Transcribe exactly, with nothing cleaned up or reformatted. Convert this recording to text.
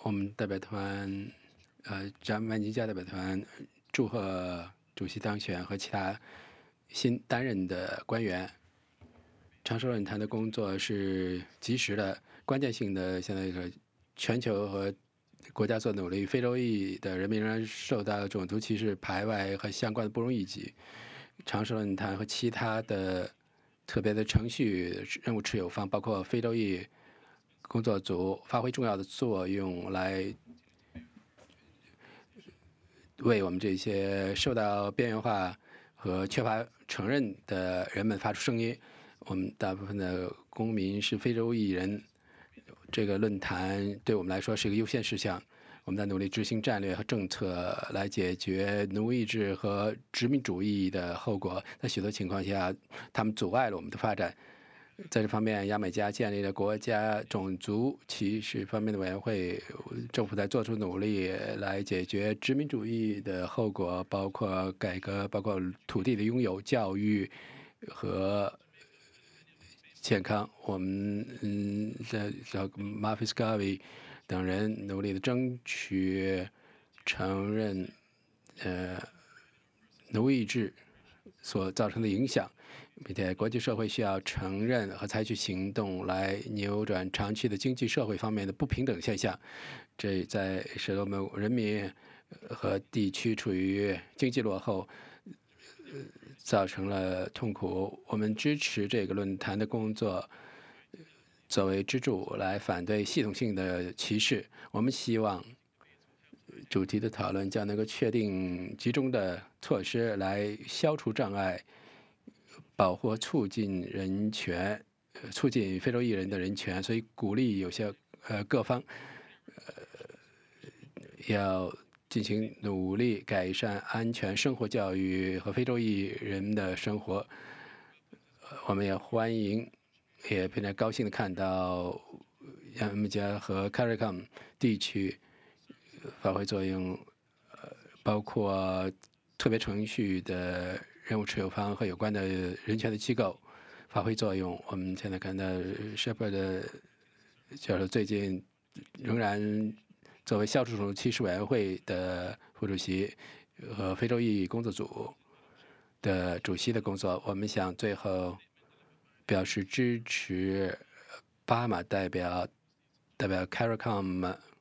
我们代表团，呃，詹曼尼加代表团祝贺主席当选和其他新担任的官员。长寿论坛的工作是及时的、关键性的，现在是全球和国家做努力。非洲裔的人民仍然受到种族歧视、排外和相关的不容易及。长寿论坛和其他的特别的程序任务持有方，包括非洲裔工作组，发挥重要的作用，来为我们这些受到边缘化和缺乏承认的人们发出声音。我们大部分的公民是非洲裔人，这个论坛对我们来说是一个优先事项。我们在努力执行战略和政策来解决奴役制和殖民主义的后果。在许多情况下，他们阻碍了我们的发展。在这方面，牙买加建立了国家种族歧视方面的委员会，政府在做出努力来解决殖民主义的后果，包括改革，包括土地的拥有、教育和健康。我们嗯，在叫 Marfis Garvey 等人努力的争取承认呃奴役制所造成的影响，并且国际社会需要承认和采取行动来扭转长期的经济社会方面的不平等现象。这在使得我们人民和地区处于经济落后，造成了痛苦。我们支持这个论坛的工作，作为支柱来反对系统性的歧视。我们希望主题的讨论将能够确定集中的措施来消除障碍，保护和促进人权，促进非洲裔人的人权。所以鼓励有些呃各方呃要进行努力改善安全生活教育和非洲裔人的生活。我们也欢迎，也非常高兴的看到亚美加和 CARICOM 地区发挥作用，呃，包括特别程序的任务持有方和有关的人权的机构发挥作用。我们现在看到 Shepherd 教授最近仍然作为消除种族歧视委员会的副主席和非洲裔工作组的主席的工作。我们想最后表示支持巴马代表代表 CARICOM